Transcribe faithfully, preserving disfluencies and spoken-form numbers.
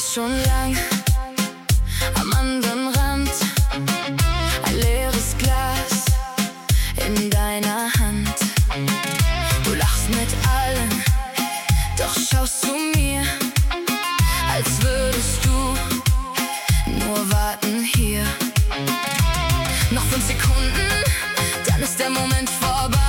stehst schon lang am anderen Rand, ein leeres Glas in deiner Hand. Du lachst mit allen, doch schaust zu mir, als würdest du nur warten hier. Noch fünf Sekunden, dann ist der Moment vorbei.